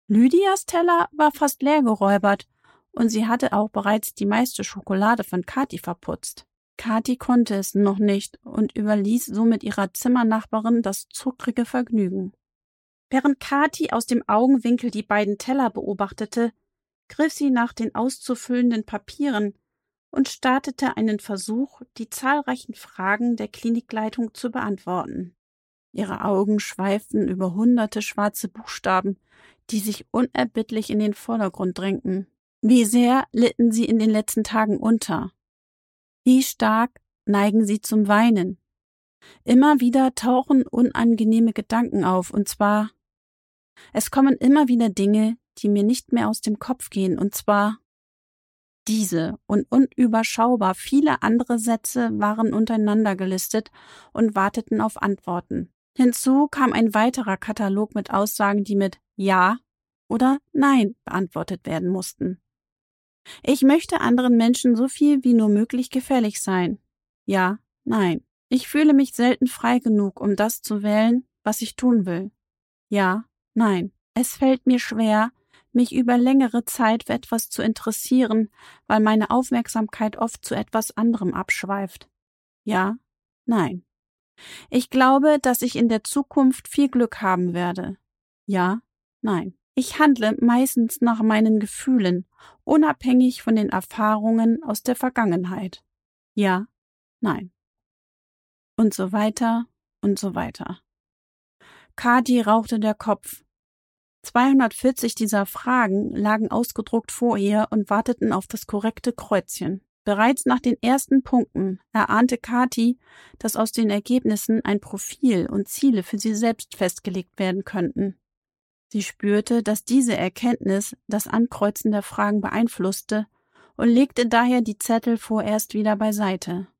Lydias Teller war fast leergeräubert und sie hatte auch bereits die meiste Schokolade von Kathi verputzt. Kathi konnte es noch nicht und überließ somit ihrer Zimmernachbarin das zuckrige Vergnügen. Während Kathi aus dem Augenwinkel die beiden Teller beobachtete, griff sie nach den auszufüllenden Papieren und startete einen Versuch, die zahlreichen Fragen der Klinikleitung zu beantworten. Ihre Augen schweiften über hunderte schwarze Buchstaben, die sich unerbittlich in den Vordergrund drängten. Wie sehr litten sie in den letzten Tagen unter? Wie stark neigen sie zum Weinen? Immer wieder tauchen unangenehme Gedanken auf, und zwar: Es kommen immer wieder Dinge, die mir nicht mehr aus dem Kopf gehen, und zwar diese und unüberschaubar viele andere Sätze waren untereinander gelistet und warteten auf Antworten. Hinzu kam ein weiterer Katalog mit Aussagen, die mit Ja oder Nein beantwortet werden mussten. Ich möchte anderen Menschen so viel wie nur möglich gefällig sein. Ja, nein. Ich fühle mich selten frei genug, um das zu wählen, was ich tun will. Ja, nein. Es fällt mir schwer, mich über längere Zeit für etwas zu interessieren, weil meine Aufmerksamkeit oft zu etwas anderem abschweift. Ja, nein. Ich glaube, dass ich in der Zukunft viel Glück haben werde. Ja, nein. Ich handle meistens nach meinen Gefühlen, unabhängig von den Erfahrungen aus der Vergangenheit. Ja, nein. Und so weiter und so weiter. Kathi rauchte der Kopf. 240 dieser Fragen lagen ausgedruckt vor ihr und warteten auf das korrekte Kreuzchen. Bereits nach den ersten Punkten erahnte Kathi, dass aus den Ergebnissen ein Profil und Ziele für sie selbst festgelegt werden könnten. Sie spürte, dass diese Erkenntnis das Ankreuzen der Fragen beeinflusste und legte daher die Zettel vorerst wieder beiseite.